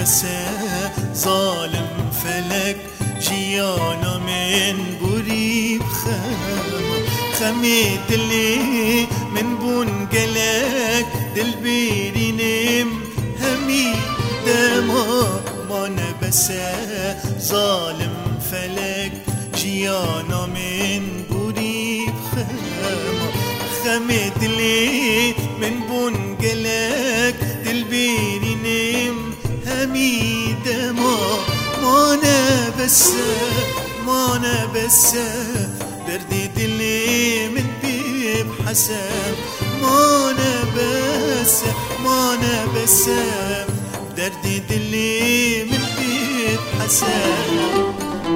بسه ظالم فلک جیانا من بوری بخما خمی دلی من بون گلک دل بیرینم همی دما من بسه ظالم فلک جیانا من بوری بخما خمی دلی من بون گلک دل بیرینم همی دما ما نبسه دردی دلی من بيب حسن ما نبسه دردي دلی من بيب حسن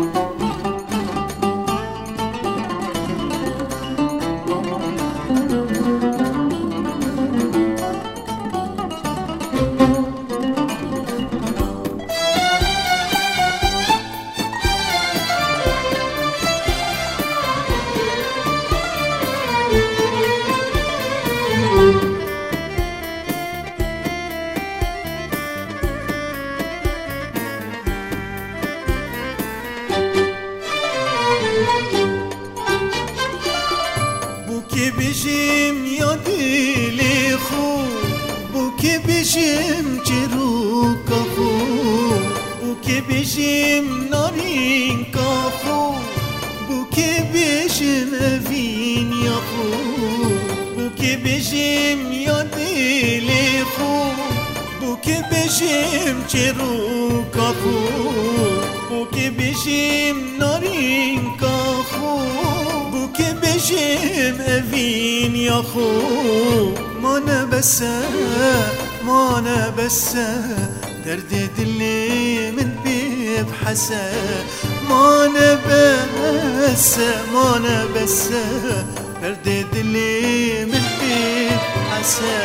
که بشیم یا دلی خوب بو که بشیم چرو کا خوب بو که بشیم نارین کا خوب بو که بشیم اوین یا خوب بو که بشیم یا دلی خوب بو که بشیم چرو کا خوب بو که بشیم نارین کا خوب بو که بشیم اوین یا خوب ما نبسه درد دلی من بيب حسه ما نبسه درد دلی من بيب حسه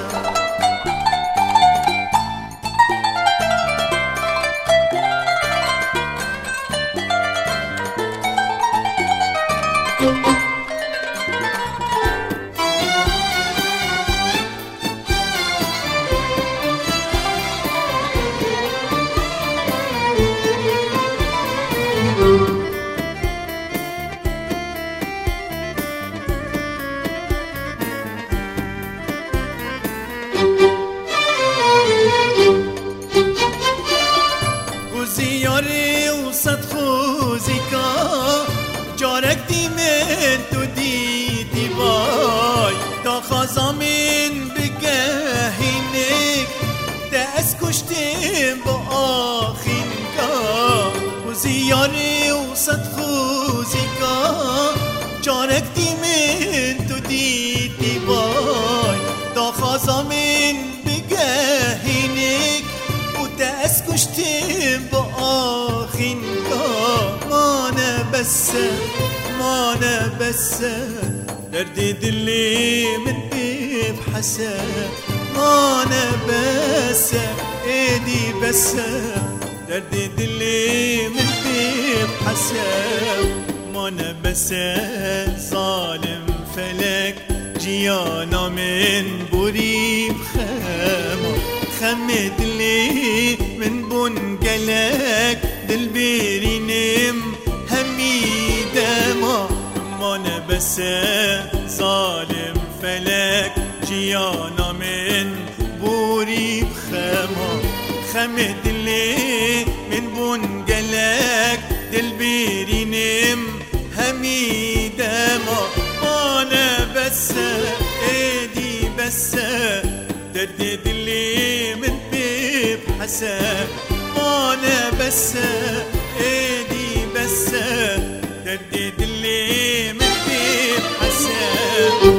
زیاری و صد خوزی کا جارک دی من تو دیدی بای تا خازامین بگهینک دست کشتیم با آخین کا زیاری و صد خوزی کا جارک دی من تو دیدی بای تا خازامین بگهینک دست کشتیم با آخین کا ما نبسه دردی دلی من بيب حسه ما نبسه ایدی بسه دردی دلی من بيب حسه ما نبسه ظالم فلک جیانا من بوری بخما خمی دلی من بون گلک دل بیرینم همی دما ما نبسه ظالم فلک جیانا من بوری بخما خمی دلی من بون گلک دل بیرینم همی دما ما نبسه ایدی بسه درد دلی من بيب حسه ما نبسه ايدي بسه درد دلی من بيب حسه